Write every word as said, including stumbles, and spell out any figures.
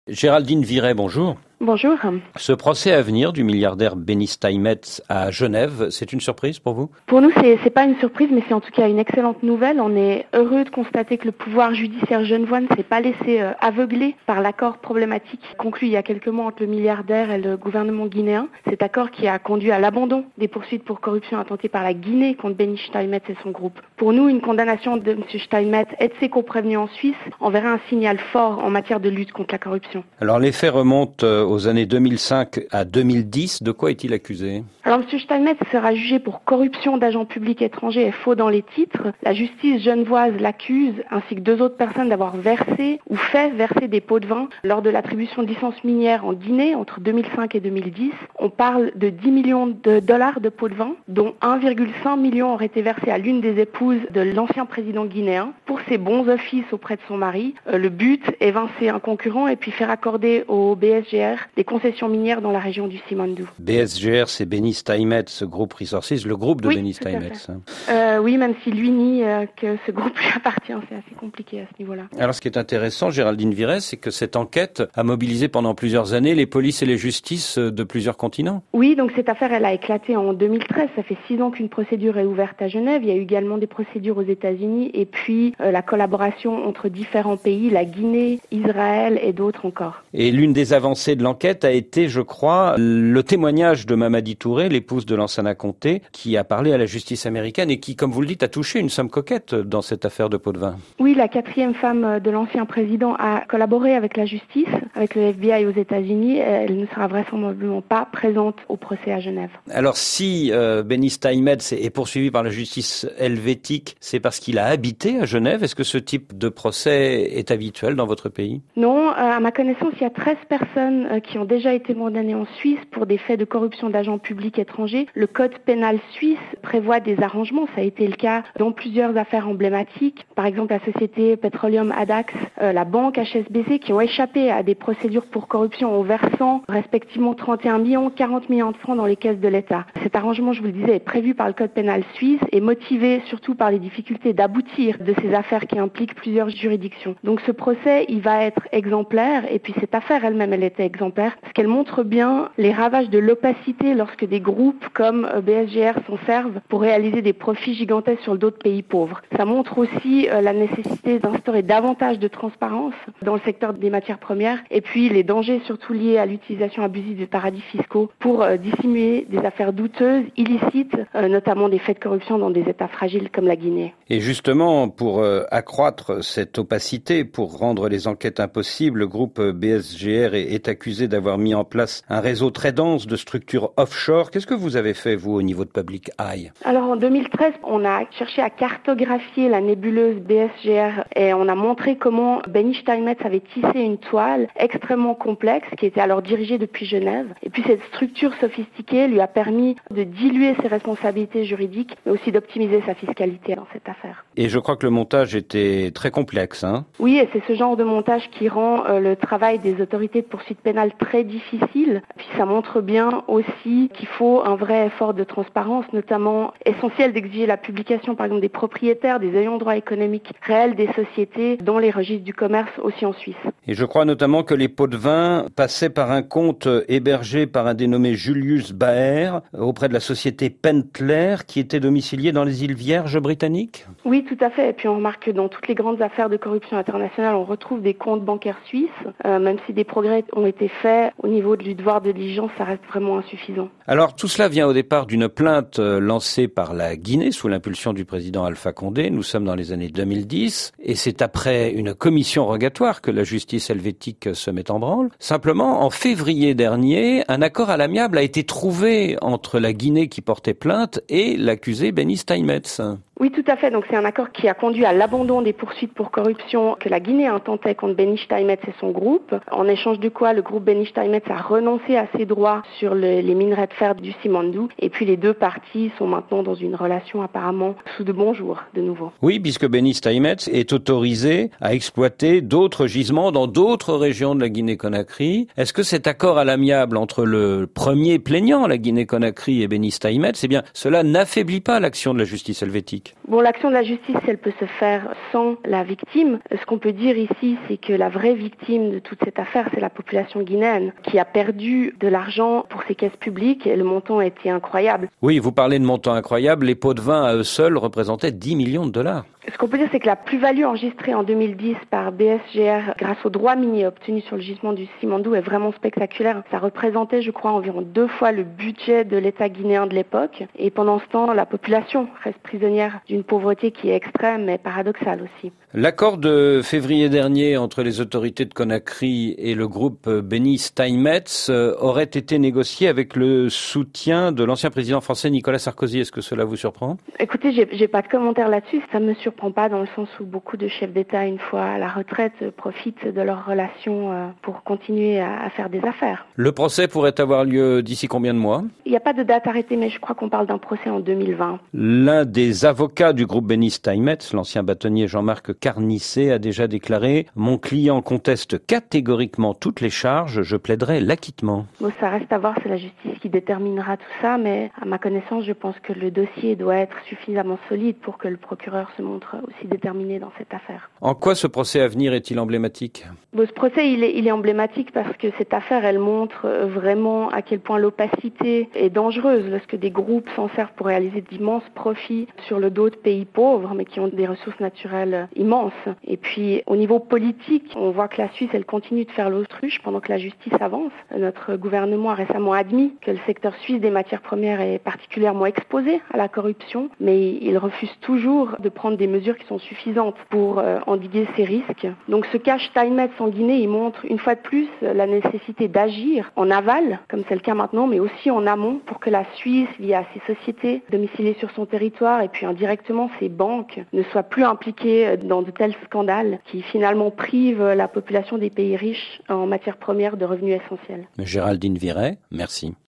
Géraldine Viret, bonjour. Bonjour. Ce procès à venir du milliardaire Benny Steinmetz à Genève, c'est une surprise pour vous? Pour nous, c'est, c'est pas une surprise, mais c'est en tout cas une excellente nouvelle. On est heureux de constater que le pouvoir judiciaire genevois ne s'est pas laissé euh, aveugler par l'accord problématique conclu il y a quelques mois entre le milliardaire et le gouvernement guinéen. Cet accord qui a conduit à l'abandon des poursuites pour corruption intentées par la Guinée contre Benny Steinmetz et son groupe. Pour nous, une condamnation de M. Steinmetz et de ses co-prévenus en Suisse enverrait un signal fort en matière de lutte contre la corruption. Alors les faits remontent aux années deux mille cinq à deux mille dix. De quoi est-il accusé? Alors M. Steinmetz sera jugé pour corruption d'agents publics étrangers et faux dans les titres. La justice genevoise l'accuse, ainsi que deux autres personnes, d'avoir versé ou fait verser des pots de vin lors de l'attribution de licences minières en Guinée entre deux mille cinq et deux mille dix. On parle de dix millions de dollars de pots de vin, dont un virgule cinq million aurait été versé à l'une des épouses de l'ancien président guinéen pour ses bons offices auprès de son mari. Le but, évincer un concurrent et puis faire accorder au B S G R des concessions minières dans la région du Simandou. B S G R, c'est Benny Steinmetz, ce groupe Resources, le groupe de oui, Benny Steinmetz. Euh, oui, même si lui nie euh, que ce groupe lui appartient, c'est assez compliqué à ce niveau-là. Alors ce qui est intéressant, Géraldine Viret, c'est que cette enquête a mobilisé pendant plusieurs années les polices et les justices de plusieurs continents. Oui, donc cette affaire, elle a éclaté en deux mille treize. Ça fait six ans qu'une procédure est ouverte à Genève. Il y a eu également des procédures aux États-Unis et puis euh, la collaboration entre différents pays, la Guinée, Israël et d'autres encore. Et l'une des avancées de l'enquête a été, je crois, le témoignage de Mamadi Touré, l'épouse de Lansana Conté, qui a parlé à la justice américaine et qui, comme vous le dites, a touché une somme coquette dans cette affaire de pot de vin. Oui, la quatrième femme de l'ancien président a collaboré avec la justice, avec le F B I aux États-Unis. Elle ne sera vraisemblablement pas présente au procès à Genève. Alors si euh, Benny Steinmetz est poursuivi par la justice helvétique, c'est parce qu'il a habité à Genève. Est-ce que ce type de procès est habituel dans votre pays? Non, euh, à ma connaissance, il y a treize personnes euh, qui ont déjà été condamnées en Suisse pour des faits de corruption d'agents publics étrangers. Le code pénal suisse prévoit des arrangements. Ça a été le cas dans plusieurs affaires emblématiques. Par exemple, la société Petroleum Adax, euh, la banque H S B C, qui ont échappé à des procédures pour corruption en versant respectivement trente et un millions, quarante millions de francs dans les caisses de l'État. Cet arrangement, je vous le disais, est prévu par le code pénal suisse et motivé surtout par les difficultés d'aboutir de ces affaires qui impliquent plusieurs juridictions. Donc ce procès, il va être exemplaire et puis cette affaire elle-même, elle était exemplaire parce qu'elle montre bien les ravages de l'opacité lorsque des groupes comme B S G R s'en servent pour réaliser des profits gigantesques sur le dos de pays pauvres. Ça montre aussi euh, la nécessité d'instaurer davantage de transparence dans le secteur des matières premières et puis les dangers surtout liés à l'utilisation abusive des paradis fiscaux pour euh, dissimuler des affaires douteuses, illicites, euh, notamment des faits de corruption dans des États fragiles comme la Guinée. Et justement, pour euh, accroître cette opacité, pour rendre les enquêtes impossibles, le groupe B S G R est, est accusé d'avoir mis en place un réseau très dense de structures offshore. Qu'est-ce que vous avez fait, vous, au niveau de Public Eye? Alors, en deux mille treize, on a cherché à cartographier la nébuleuse B S G R et on a montré comment Benny Steinmetz avait tissé une toile extrêmement complexe qui était alors dirigée depuis Genève. Et puis, cette structure sophistiquée lui a permis de diluer ses responsabilités juridiques, mais aussi d'optimiser sa fiscalité dans cette affaire. Et je crois que le montage était très complexe, hein? Oui, et c'est ce genre de montage qui rend euh, le travail des autorités de poursuite pénale très difficile. Puis ça montre bien aussi qu'il faut un vrai effort de transparence, notamment essentiel d'exiger la publication, par exemple, des propriétaires, des ayants droit économiques réels des sociétés dans les registres du commerce aussi en Suisse. Et je crois notamment que les pots de vin passaient par un compte hébergé par un dénommé Julius Baer auprès de la société Pentler qui était domiciliée dans les îles Vierges britanniques? Oui, tout à fait. Et puis on remarque que dans toutes les grandes affaires de corruption internationale, on retrouve des comptes bancaires suisses. Euh, même si des progrès ont été faits au niveau du devoir de diligence, ça reste vraiment insuffisant. Alors tout cela vient au départ d'une plainte lancée par la Guinée sous l'impulsion du président Alpha Condé. Nous sommes dans les années deux mille dix et c'est après une commission rogatoire que la justice helvétique se met en branle. Simplement, en février dernier, un accord à l'amiable a été trouvé entre la Guinée qui portait plainte et l'accusé Benny Steinmetz. Oui, tout à fait. Donc c'est un accord qui a conduit à l'abandon des poursuites pour corruption que la Guinée intentait contre Benny Steinmetz et son groupe, en échange de quoi le groupe Benny Steinmetz a renoncé à ses droits sur le, les minerais de fer du Simandou. Et puis les deux parties sont maintenant dans une relation apparemment sous de bons jours de nouveau. Oui, puisque Benny Steinmetz est autorisé à exploiter d'autres gisements dans d'autres régions de la Guinée-Conakry. Est-ce que cet accord à l'amiable entre le premier plaignant, la Guinée-Conakry, et Benny Steinmetz, eh bien, cela n'affaiblit pas l'action de la justice helvétique? politique. Bon, l'action de la justice, elle peut se faire sans la victime. Ce qu'on peut dire ici, c'est que la vraie victime de toute cette affaire, c'est la population guinéenne qui a perdu de l'argent pour ses caisses publiques et le montant a été incroyable. Oui, vous parlez de montants incroyables. Les pots de vin à eux seuls représentaient dix millions de dollars. Ce qu'on peut dire, c'est que la plus-value enregistrée en deux mille dix par B S G R grâce aux droits miniers obtenus sur le gisement du Simandou est vraiment spectaculaire. Ça représentait, je crois, environ deux fois le budget de l'État guinéen de l'époque. Et pendant ce temps, la population reste prisonnière d'une pauvreté qui est extrême mais paradoxale aussi. L'accord de février dernier entre les autorités de Conakry et le groupe Benny Steinmetz aurait été négocié avec le soutien de l'ancien président français Nicolas Sarkozy. Est-ce que cela vous surprend ? Écoutez, j'ai, j'ai pas de commentaire là-dessus. Ça me surprend pas dans le sens où beaucoup de chefs d'État, une fois à la retraite, profitent de leurs relations pour continuer à faire des affaires. Le procès pourrait avoir lieu d'ici combien de mois ? Il n'y a pas de date arrêtée, mais je crois qu'on parle d'un procès en deux mille vingt. L'un des avocats du groupe Benny Steinmetz, l'ancien bâtonnier Jean-Marc Carnicet, a déjà déclaré « Mon client conteste catégoriquement toutes les charges, je plaiderai l'acquittement ». Bon, ça reste à voir, c'est la justice qui déterminera tout ça, mais à ma connaissance, je pense que le dossier doit être suffisamment solide pour que le procureur se montre aussi déterminé dans cette affaire. En quoi ce procès à venir est-il emblématique ? Bon, ce procès, il est, il est emblématique parce que cette affaire, elle montre vraiment à quel point l'opacité est dangereuse lorsque des groupes s'en servent pour réaliser d'immenses profits sur le dos de pays pauvres, mais qui ont des ressources naturelles immenses. Et puis, au niveau politique, on voit que la Suisse, elle continue de faire l'autruche pendant que la justice avance. Notre gouvernement a récemment admis que le secteur suisse des matières premières est particulièrement exposé à la corruption, mais il refuse toujours de prendre des mesures qui sont suffisantes pour euh, endiguer ces risques. Donc ce cas Steinmetz en Guinée, il montre une fois de plus la nécessité d'agir en aval, comme c'est le cas maintenant, mais aussi en amont pour que la Suisse, via ses sociétés domiciliées sur son territoire et puis indirectement ses banques, ne soient plus impliquées dans de tels scandales qui finalement privent la population des pays riches en matières premières de revenus essentiels. Géraldine Viret, merci.